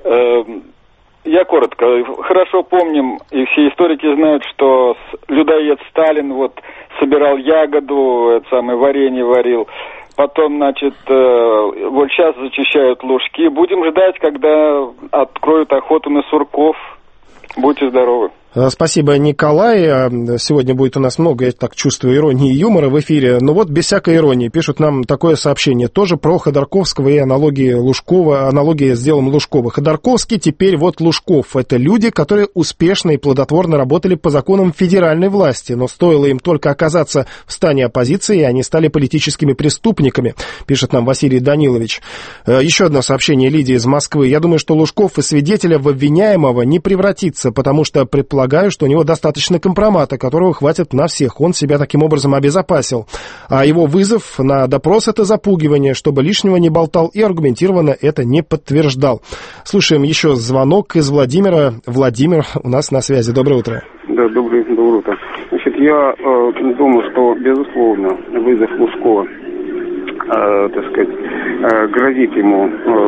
[SPEAKER 22] Я коротко. Хорошо помним, и все историки знают, что людоед Сталин вот собирал ягоду, это самое варенье варил. Потом, значит, вот сейчас зачищают Лужки. Будем ждать, когда откроют охоту на сурков. Будьте здоровы.
[SPEAKER 1] Спасибо, Николай. Сегодня будет у нас много, я так чувствую, иронии и юмора в эфире. Но вот без всякой иронии пишут нам такое сообщение. Тоже про Ходорковского и аналогии Лужкова, аналогия с делом Лужкова. Ходорковский теперь вот Лужков. Это люди, которые успешно и плодотворно работали по законам федеральной власти. Но стоило им только оказаться в стане оппозиции, и они стали политическими преступниками, пишет нам Василий Данилович. Еще одно сообщение Лидии из Москвы. Я думаю, что Лужков из свидетеля в обвиняемого не превратится, потому что предполагаю, что у него достаточно компромата, которого хватит на всех. Он себя таким образом обезопасил. А его вызов на допрос — это запугивание, чтобы лишнего не болтал и аргументированно это не подтверждал. Слушаем еще звонок из Владимира. Владимир у нас на связи. Доброе утро.
[SPEAKER 23] Да, доброе утро. Значит, я думаю, что, безусловно, вызов Лужкова, так сказать, грозит ему,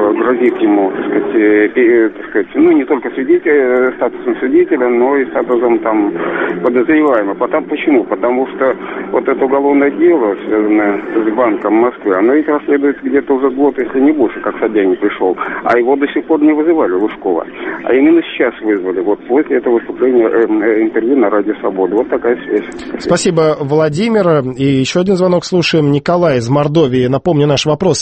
[SPEAKER 23] так сказать, ну, не только статусом свидетеля, но и статусом там подозреваемого. Почему? Потому что вот это уголовное дело, связанное с Банком Москвы, оно ведь расследуется где-то уже год, если не больше, как Собянин пришел, а его до сих пор не вызывали, Лужкова. А именно сейчас вызвали, вот после этого выступления, интервью на Радио Свобода. Вот такая связь. Спасибо,
[SPEAKER 1] Владимир. И еще один звонок слушаем. Николай из Мордовии. Напомню наш вопрос сегодняшний.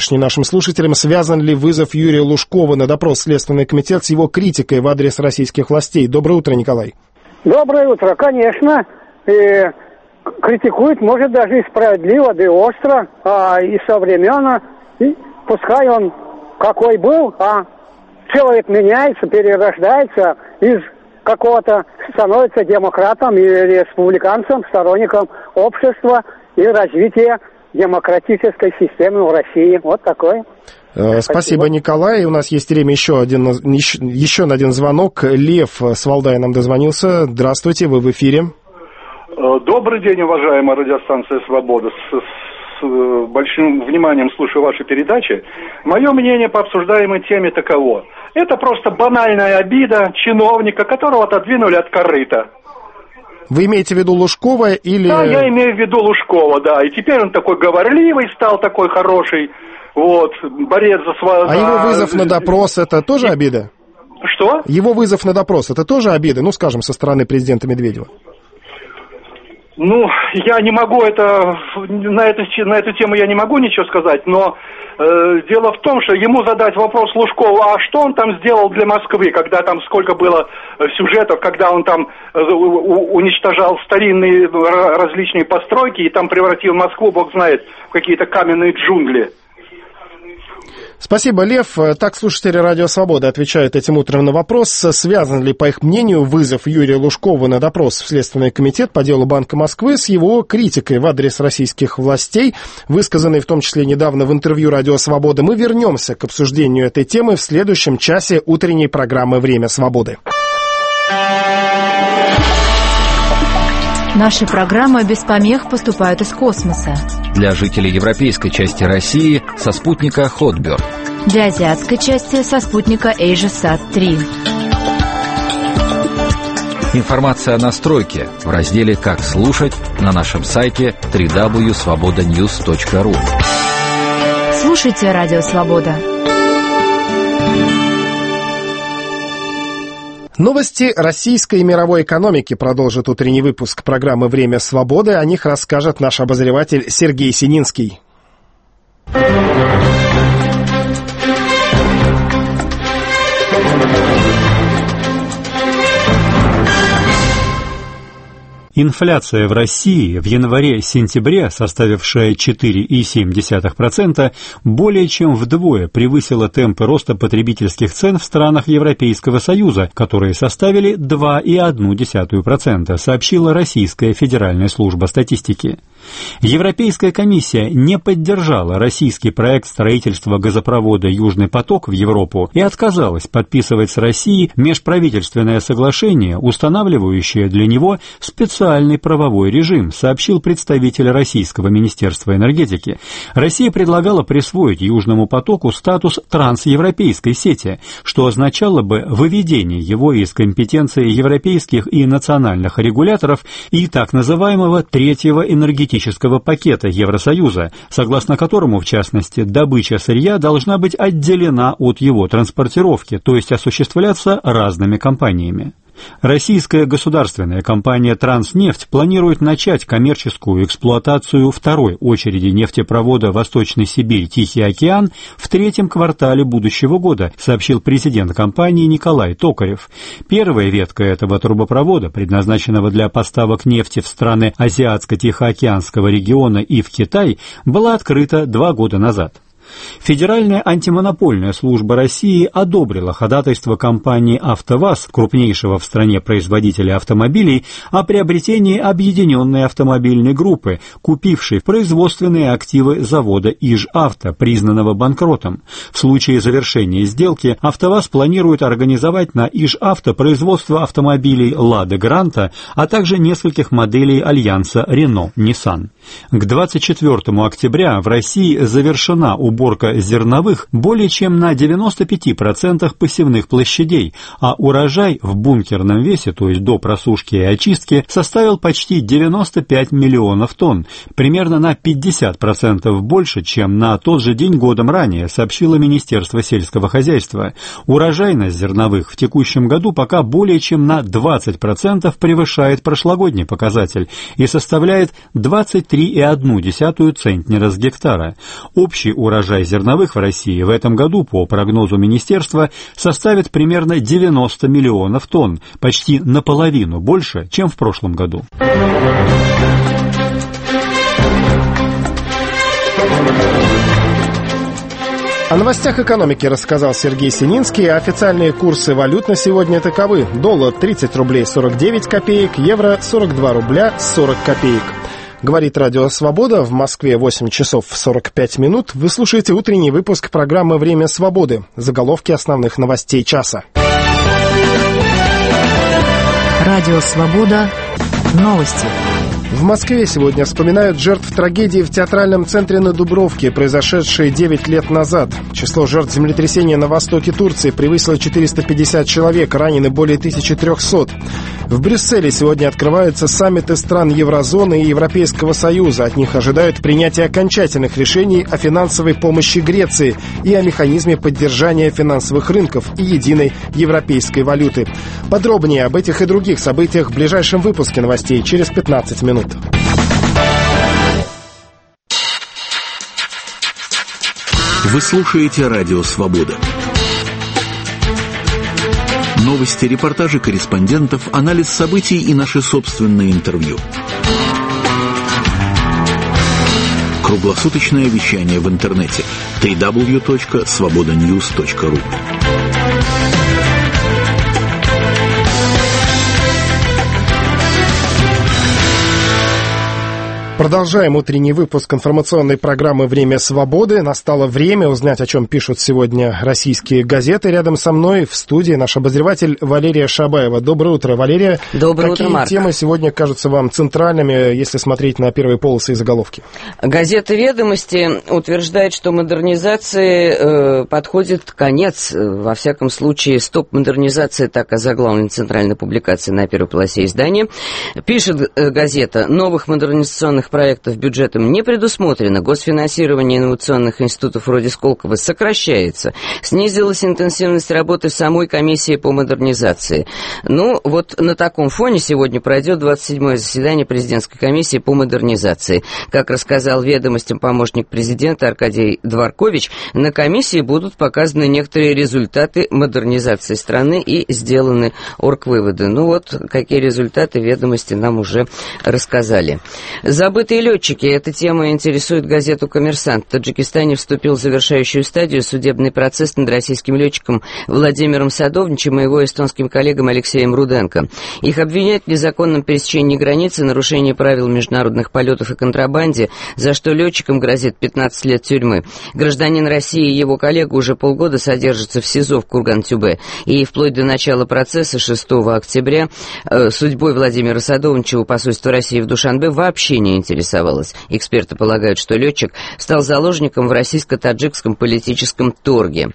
[SPEAKER 1] уточни нашим слушателям, связан ли вызов Юрия Лужкова на допрос в Следственный комитет с его критикой в адрес российских властей. Доброе утро, Николай.
[SPEAKER 3] Доброе утро, конечно. Критикует, может, даже и справедливо, да и остро, и современно. И пускай он какой был, человек меняется, перерождается из какого-то, становится демократом и республиканцем, сторонником общества и развития демократической системы в России. Вот такой.
[SPEAKER 1] Спасибо, Николай. У нас есть время еще на один звонок. Лев с Валдая нам дозвонился. Здравствуйте, вы в эфире.
[SPEAKER 4] Добрый день, уважаемая радиостанция «Свобода». С большим вниманием слушаю ваши передачи. Мое мнение по обсуждаемой теме таково. Это просто банальная обида чиновника, которого отодвинули от корыта.
[SPEAKER 1] Вы имеете в виду Лужкова или...
[SPEAKER 4] Да, я имею в виду Лужкова, да. И теперь он такой говорливый стал, такой хороший, вот, борец за свою...
[SPEAKER 1] А его вызов на допрос — это тоже обида?
[SPEAKER 4] Что?
[SPEAKER 1] Его вызов на допрос — это тоже обида, ну, скажем, со стороны президента Медведева?
[SPEAKER 4] Ну, я не могу на эту тему я не могу ничего сказать, но дело в том, что ему задать вопрос Лужкову, а что он там сделал для Москвы, когда там сколько было сюжетов, когда он там уничтожал старинные различные постройки и там превратил Москву, бог знает, в какие-то каменные джунгли.
[SPEAKER 1] Спасибо, Лев. Так, слушатели «Радио Свобода» отвечают этим утром на вопрос, связан ли, по их мнению, вызов Юрия Лужкова на допрос в Следственный комитет по делу Банка Москвы с его критикой в адрес российских властей, высказанной в том числе недавно в интервью «Радио Свобода». Мы вернемся к обсуждению этой темы в следующем часе утренней программы «Время свободы».
[SPEAKER 11] Наши программы без помех поступают из космоса.
[SPEAKER 5] Для жителей европейской части России со спутника Hotbird.
[SPEAKER 11] Для азиатской части со спутника AsiaSat-3.
[SPEAKER 5] Информация о настройке в разделе «Как слушать» на нашем сайте www.svobodanews.ru.
[SPEAKER 11] Слушайте «Радио Свобода».
[SPEAKER 1] Новости российской и мировой экономики продолжит утренний выпуск программы «Время свободы». О них расскажет наш обозреватель Сергей Сининский.
[SPEAKER 24] Инфляция в России в январе-сентябре, составившая 4,7%, более чем вдвое превысила темпы роста потребительских цен в странах Европейского Союза, которые составили 2,1%, сообщила Российская Федеральная служба статистики. Европейская комиссия не поддержала российский проект строительства газопровода «Южный поток» в Европу и отказалась подписывать с Россией межправительственное соглашение, устанавливающее для него специальный правовой режим, сообщил представитель Российского Министерства энергетики. Россия предлагала присвоить «Южному потоку» статус трансевропейской сети, что означало бы выведение его из компетенции европейских и национальных регуляторов и так называемого третьего энергетического пакета Евросоюза, согласно которому, в частности, добыча сырья должна быть отделена от его транспортировки, то есть осуществляться разными компаниями. Российская государственная компания «Транснефть» планирует начать коммерческую эксплуатацию второй очереди нефтепровода «Восточный Сибирь-Тихий океан» в третьем квартале будущего года, сообщил президент компании Николай Токарев. Первая ветка этого трубопровода, предназначенного для поставок нефти в страны Азиатско-Тихоокеанского региона и в Китай, была открыта 2 года назад. Федеральная антимонопольная служба России одобрила ходатайство компании «АвтоВАЗ», крупнейшего в стране производителя автомобилей, о приобретении объединенной автомобильной группы, купившей производственные активы завода «Ижавто», признанного банкротом. В случае завершения сделки «АвтоВАЗ» планирует организовать на «Ижавто» производство автомобилей «Лада Гранта», а также нескольких моделей альянса «Рено-Ниссан». К 24 октября в России завершена уборка зерновых более чем на 95% посевных площадей, а урожай в бункерном весе, то есть до просушки и очистки, составил почти 95 миллионов тонн, примерно на 50% больше, чем на тот же день годом ранее, сообщило Министерство сельского хозяйства. Урожайность зерновых в текущем году пока более чем на 20% превышает прошлогодний показатель и составляет 23,1 центнера с гектара. Общий урожай урожай зерновых в России в этом году, по прогнозу министерства, составит примерно 90 миллионов тонн, почти наполовину больше, чем в прошлом году.
[SPEAKER 1] О новостях экономики рассказал Сергей Сининский, а официальные курсы валют на сегодня таковы. Доллар 30 рублей 49 копеек, евро 42 рубля 40 копеек. Говорит Радио Свобода, в Москве 8 часов 45 минут. Вы слушаете утренний выпуск программы «Время свободы». Заголовки основных новостей часа.
[SPEAKER 11] Радио Свобода. Новости.
[SPEAKER 1] В Москве сегодня вспоминают жертв трагедии в театральном центре на Дубровке, произошедшей 9 лет назад. Число жертв землетрясения на востоке Турции превысило 450 человек, ранены более 1300. В Брюсселе сегодня открываются саммиты стран Еврозоны и Европейского Союза. От них ожидают принятия окончательных решений о финансовой помощи Греции и о механизме поддержания финансовых рынков и единой европейской валюты. Подробнее об этих и других событиях в ближайшем выпуске новостей через 15 минут.
[SPEAKER 6] Вы слушаете Радио Свобода. Новости, репортажи корреспондентов, анализ событий и наши собственные интервью. Круглосуточное вещание в интернете www.svobodanews.ru.
[SPEAKER 1] Продолжаем утренний выпуск информационной программы «Время свободы». Настало время узнать, о чем пишут сегодня российские газеты. Рядом со мной в студии наш обозреватель Валерия Шабаева. Доброе утро, Валерия.
[SPEAKER 7] Доброе утро, Марк.
[SPEAKER 1] Какие темы сегодня кажутся вам центральными, если смотреть на первые полосы и заголовки?
[SPEAKER 7] Газета «Ведомости» утверждает, что модернизации подходит конец. Во всяком случае, стоп модернизации, так озаглавлена центральная публикация на первой полосе издания. Пишет газета: новых модернизационных проектов бюджетом не предусмотрено. Госфинансирование инновационных институтов вроде Сколково сокращается. Снизилась интенсивность работы самой комиссии по модернизации. Ну, вот на таком фоне сегодня пройдет 27-е заседание президентской комиссии по модернизации. Как рассказал «Ведомостям» помощник президента Аркадий Дворкович, на комиссии будут показаны некоторые результаты модернизации страны и сделаны оргвыводы. Ну вот, какие результаты «Ведомости» нам уже рассказали. Забытые летчики. Эта тема интересует газету «Коммерсант». В Таджикистане вступил в завершающую стадию судебный процесс над российским летчиком Владимиром Садовничем и его эстонским коллегом Алексеем Руденко. Их обвиняют в незаконном пересечении границы, нарушении правил международных полетов и контрабанде, за что летчикам грозит 15 лет тюрьмы. Гражданин России и его коллега уже полгода содержатся в СИЗО в Курган-Тюбе. И вплоть до начала процесса 6 октября судьбой Владимира Садовничева посольство России в Душанбе вообще не интересовалась. Эксперты полагают, что летчик стал заложником в российско-таджикском политическом торге.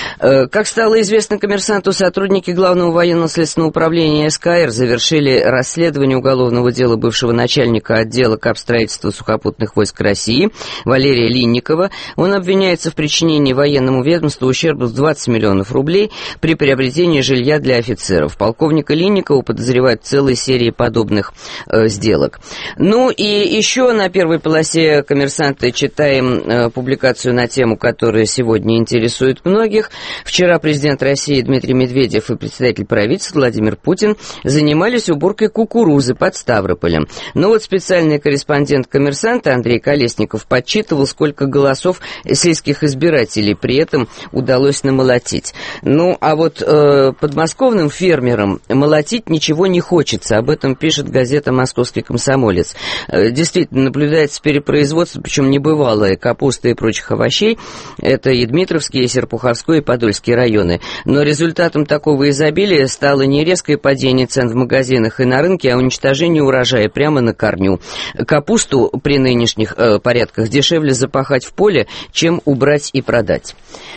[SPEAKER 7] Как стало известно «Коммерсанту», сотрудники Главного военного следственного управления СКР завершили расследование уголовного дела бывшего начальника отдела капстроительства сухопутных войск России Валерия Линникова. Он обвиняется в причинении военному ведомству ущерба в 20 миллионов рублей при приобретении жилья для офицеров. Полковника Линникова подозревают в целой серии подобных сделок. Ну и еще на первой полосе «Коммерсанта» читаем публикацию на тему, которая сегодня интересует многих. Вчера президент России Дмитрий Медведев и председатель правительства Владимир Путин занимались уборкой кукурузы под Ставрополем. Но вот специальный корреспондент «Коммерсанта» Андрей Колесников подсчитывал, сколько голосов сельских избирателей при этом удалось намолотить. Ну, а вот подмосковным фермерам молотить ничего не хочется. Об этом пишет газета «Московский комсомолец». Действительно, наблюдается перепроизводство, причем небывалое, капусты и прочих овощей. Это и Дмитровский, и Серпуховской, и Подольский районы. Но результатом такого изобилия стало не резкое падение цен в магазинах и на рынке, а уничтожение урожая прямо на корню. Капусту при нынешних порядках дешевле запахать в поле, чем убрать и продать.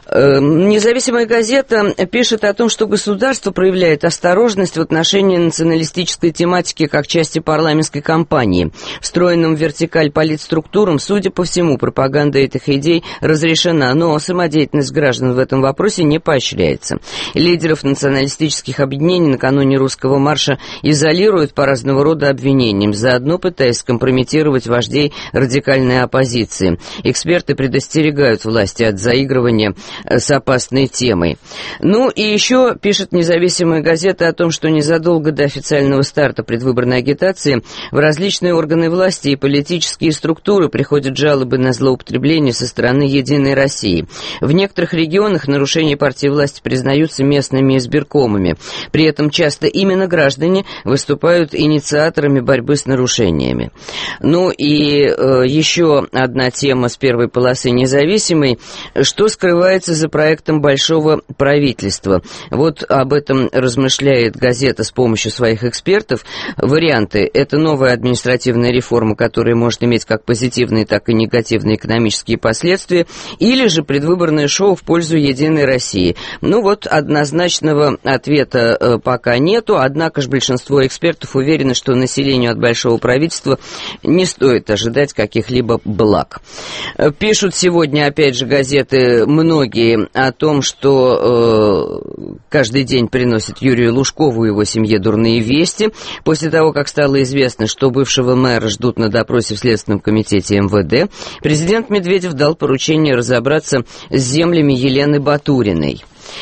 [SPEAKER 7] Независимая газета пишет о том, что государство проявляет осторожность в отношении националистической тематики как части парламентской кампании. Встроенным в вертикаль политструктурам, судя по всему, пропаганда этих идей разрешена, но самодеятельность граждан в этом вопросе не поощряется. Лидеров националистических объединений накануне русского марша изолируют по разного рода обвинениям, заодно пытаясь скомпрометировать вождей радикальной оппозиции. Эксперты предостерегают власти от заигрывания с опасной темой. Ну и еще пишет независимая газета о том, что незадолго до официального старта предвыборной агитации в различные органы власти и политические структуры приходят жалобы на злоупотребление со стороны «Единой России». В некоторых регионах нарушения партии власти признаются местными избиркомами. При этом часто именно граждане выступают инициаторами борьбы с нарушениями. Ну и еще одна тема с первой полосы «Независимой». Что скрывается за проектом большого правительства? Вот об этом размышляет газета с помощью своих экспертов. Варианты – это новая административная реформа, которая может иметь как позитивные, так и негативные экономические последствия, или же предвыборное шоу в пользу «Единой России». Ну вот, однозначного ответа пока нету, однако же большинство экспертов уверены, что населению от большого правительства не стоит ожидать каких-либо благ. Пишут сегодня, опять же, газеты многие о том, что каждый день приносит Юрию Лужкову и его семье дурные вести. После того, как стало известно, что бывшего мэра ждут на допросе в Следственном комитете МВД, президент Медведев дал поручение разобраться с землями Елены Батуриной.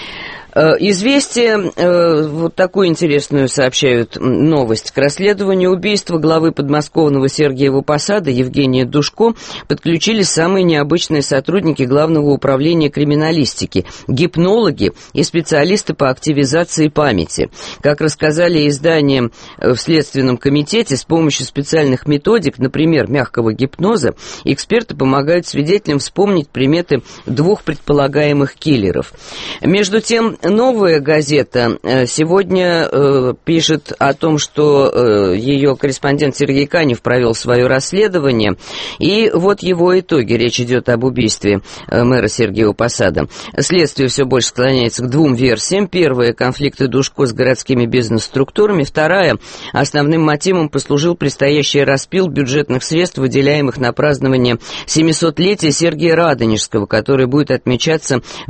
[SPEAKER 7] «Известия» вот такую интересную сообщают новость. К расследованию убийства главы подмосковного Сергиева Посада Евгения Душко подключились самые необычные сотрудники Главного управления криминалистики, гипнологи и специалисты по активизации памяти. Как рассказали изданиям в Следственном комитете, с помощью специальных методик, например, мягкого гипноза, эксперты помогают свидетелям вспомнить приметы двух предполагаемых киллеров. Между тем, новая газета сегодня пишет о том, что ее корреспондент Сергей Канев провел свое расследование, и вот его итоги. Речь идет об убийстве мэра Сергиева Посада. Следствие все больше склоняется к двум версиям. Первая — конфликты Душко с городскими бизнес-структурами. Вторая — основным мотивом послужил предстоящий распил бюджетных средств, выделяемых на празднование 700-летия Сергия Радонежского, который будет отмечаться в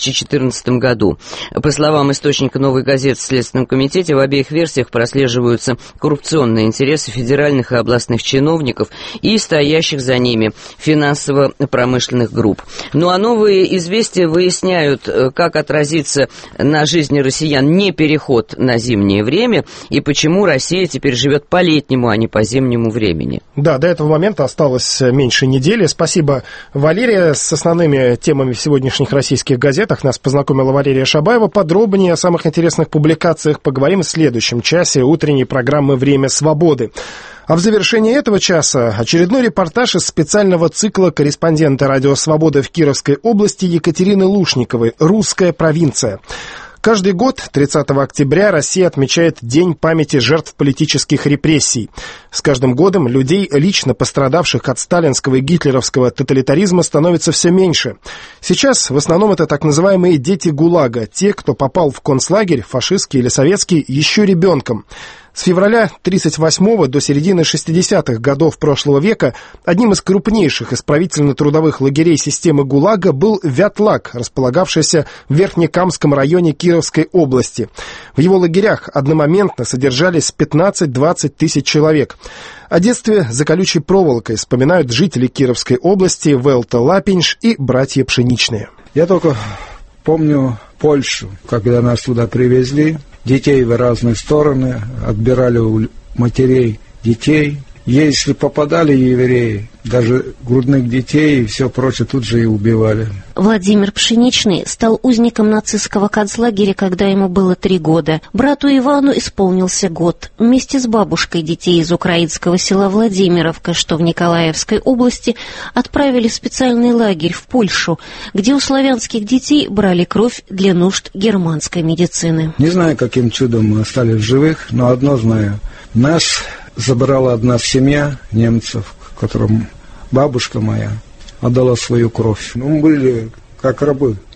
[SPEAKER 7] 2014 году. По словам источника «Новой газеты» в Следственном комитете, в обеих версиях прослеживаются коррупционные интересы федеральных и областных чиновников и стоящих за ними финансово-промышленных групп. Ну а новые известия выясняют, как отразится на жизни россиян не переход на зимнее время и почему Россия теперь живет по летнему, а не по зимнему времени.
[SPEAKER 1] Да, до этого момента осталось меньше недели. Спасибо, Валерия. С основными темами в сегодняшних российских газетах нас познакомила Валерия Шабаева. Подробнее о самых интересных публикациях поговорим в следующем часе утренней программы «Время свободы». А в завершении этого часа очередной репортаж из специального цикла корреспондента «Радио Свобода» в Кировской области Екатерины Лушниковой «Русская провинция». Каждый год, 30 октября, Россия отмечает День памяти жертв политических репрессий. С каждым годом людей, лично пострадавших от сталинского и гитлеровского тоталитаризма, становится все меньше. Сейчас в основном это так называемые дети ГУЛАГа, те, кто попал в концлагерь, фашистский или советский, еще ребенком. С февраля 1938 до середины 60-х годов прошлого века одним из крупнейших исправительно-трудовых лагерей системы ГУЛАГа был Вятлак, располагавшийся в Верхнекамском районе Кировской области. В его лагерях одномоментно содержались 15-20 тысяч человек. О детстве за колючей проволокой вспоминают жители Кировской области Велта Лапинш и братья Пшеничные.
[SPEAKER 8] Я только помню Польшу, когда нас туда привезли. Детей в разные стороны, отбирали у матерей детей. Если попадали евреи, даже грудных детей и все прочее, тут же и убивали.
[SPEAKER 9] Владимир Пшеничный стал узником нацистского концлагеря, когда ему было 3 года. Брату Ивану исполнился год. Вместе с бабушкой детей из украинского села Владимировка, что в Николаевской области, отправили в специальный лагерь в Польшу, где у славянских детей брали кровь для нужд германской медицины.
[SPEAKER 8] Не знаю, каким чудом мы остались в живых, но одно знаю. Нас забрала одна семья немцев, которым бабушка моя отдала свою кровь. Мы были как рабы.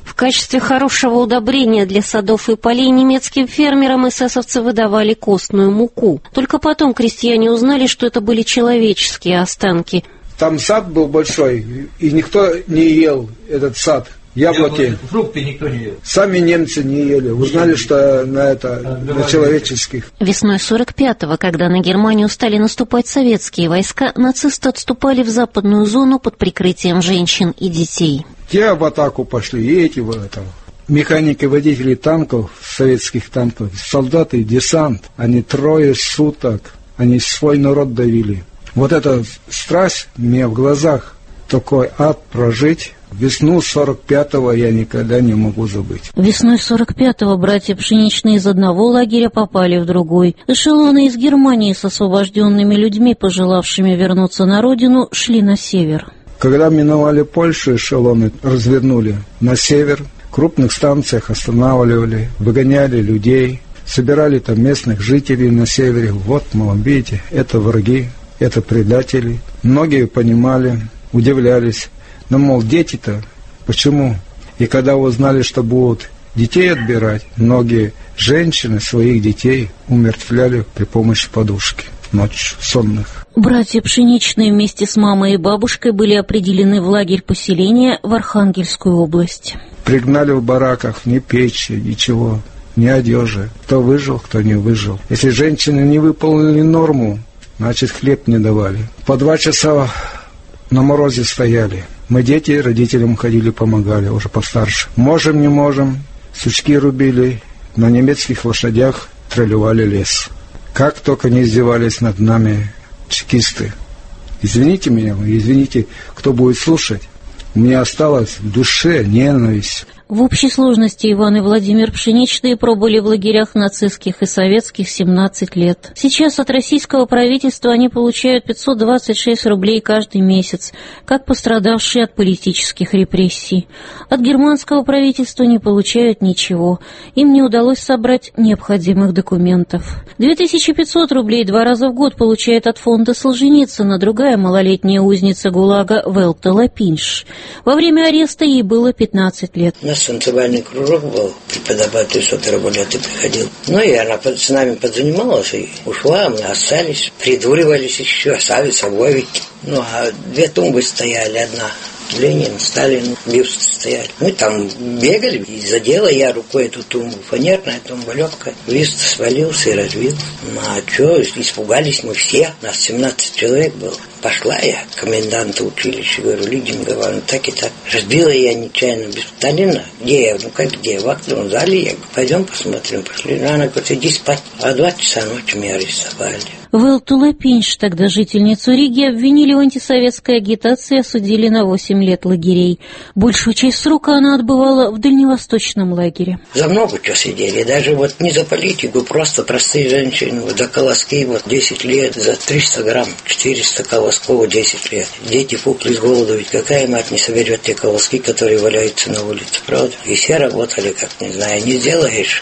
[SPEAKER 9] В качестве хорошего удобрения для садов и полей немецким фермерам эсэсовцы выдавали костную муку. Только потом крестьяне узнали, что это были человеческие останки.
[SPEAKER 8] Там сад был большой, и никто не ел этот сад. Яблоки.
[SPEAKER 10] Фрукты никто не ел.
[SPEAKER 8] Сами немцы не ели. Узнали, что на человеческих.
[SPEAKER 9] Весной 45-го, когда на Германию стали наступать советские войска, нацисты отступали в западную зону под прикрытием женщин и детей.
[SPEAKER 8] Те в атаку пошли, и эти в атаку. Механики, водители танков, советских танков, солдаты, десант, они 3 суток, они свой народ давили. Вот эта страсть мне в глазах, такой ад прожить. Весну 45-го я никогда не могу забыть.
[SPEAKER 9] Весной 45-го братья Пшеничные из одного лагеря попали в другой. Эшелоны из Германии с освобожденными людьми, пожелавшими вернуться на родину, шли на север.
[SPEAKER 8] Когда миновали Польшу, эшелоны развернули на север. В крупных станциях останавливали, выгоняли людей, собирали там местных жителей на севере. Вот, мол, видите, это враги, это предатели. Многие понимали, удивлялись. Но, мол, дети-то, почему? И когда узнали, что будут детей отбирать, многие женщины своих детей умертвляли при помощи подушки ночью сонных.
[SPEAKER 9] Братья Пшеничные вместе с мамой и бабушкой были определены в лагерь поселения в Архангельскую область.
[SPEAKER 8] Пригнали в бараках ни печи, ничего, ни одежи. Кто выжил, кто не выжил. Если женщины не выполнили норму, значит, хлеб не давали. По 2 часа на морозе стояли. Мы, дети, родителям ходили, помогали, уже постарше. Можем, не можем, сучки рубили, на немецких лошадях тролливали лес. Как только не издевались над нами чекисты. Извините меня, извините, кто будет слушать. У меня осталась в душе ненависть.
[SPEAKER 9] В общей сложности Иван и Владимир Пшеничные пробыли в лагерях нацистских и советских 17 лет. Сейчас от российского правительства они получают 526 рублей каждый месяц, как пострадавшие от политических репрессий. От германского правительства не получают ничего. Им не удалось собрать необходимых документов. 2500 рублей 2 раза в год получает от фонда Солженицына другая малолетняя узница ГУЛАГа Велта Лапинш. Во время ареста ей было 15 лет.
[SPEAKER 13] У нас танцевальный кружок был, преподаватель с оперы балета приходил. Ну и она с нами подзанималась и ушла, мы остались, придуривались еще, оставили с собой ведь. Ну а 2 тумбы стояли, одна Ленин, Сталин, бюст стояли. Мы там бегали, и задела я рукой эту тумбу, фанерная тумба легкая. Бюст свалился и разбил. Ну а что, испугались мы все, нас 17 человек было. Пошла я к коменданту училища, говорю, Лидия Михайловна, так и так. Разбила я нечаянно без Сталина. Где я? Ну как где? В актовом зале. Я говорю, пойдем посмотрим. Пошли. Она говорит, иди спать. А 2 часа ночи меня арестовали.
[SPEAKER 9] Велту Лапинш, тогда жительницу Риги, обвинили в антисоветской агитации и осудили на 8 лет лагерей. Большую часть срока она отбывала в дальневосточном лагере.
[SPEAKER 13] За много чего сидели. Даже вот не за политику, просто простые женщины. Вот за колоски вот 10 лет, за 300 грамм, 400 колосков 10 лет. Дети пухли с голоду. Ведь какая мать не соберет те колоски, которые валяются на улице, правда? И все работали, как не знаю, не сделаешь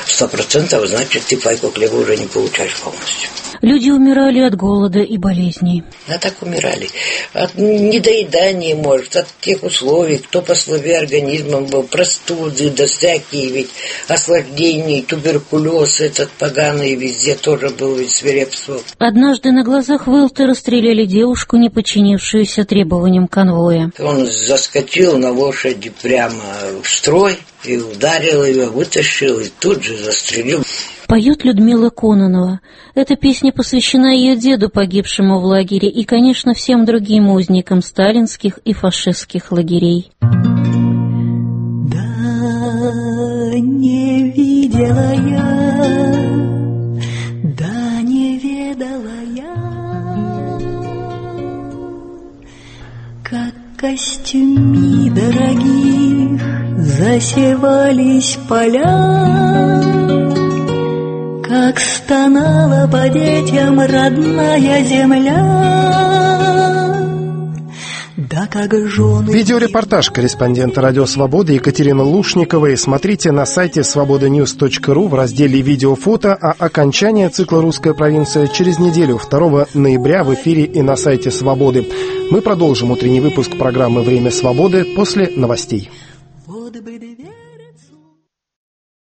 [SPEAKER 13] 100%, значит ты пайку хлеба уже не получаешь полностью.
[SPEAKER 9] Люди умирали от голода и болезней.
[SPEAKER 13] А так умирали. От недоедания, может, от тех условий, кто послабее организмом был, простуды, да всякие ведь осложнения, туберкулез этот поганый везде тоже был, ведь свирепствовал.
[SPEAKER 9] Однажды на глазах Велты расстреляли девушку, не подчинившуюся требованиям конвоя.
[SPEAKER 13] Он заскочил на лошади прямо в строй и ударил ее, вытащил и тут же застрелил.
[SPEAKER 9] Поет Людмила Кононова. Эта песня посвящена ее деду, погибшему в лагере, и, конечно, всем другим узникам сталинских и фашистских лагерей.
[SPEAKER 14] Да не видела я, да не ведала я, как костюми дорогих засевались поля, как стонала по детям родная земля. Да как жены...
[SPEAKER 1] Видеорепортаж корреспондента «Радио Свобода» Екатерины Лушниковой смотрите на сайте svobodanews.ru в разделе «Видео-фото», а окончание цикла «Русская провинция» через неделю, 2 ноября, в эфире и на сайте «Свободы». Мы продолжим утренний выпуск программы «Время свободы» после новостей.
[SPEAKER 14] Вот бы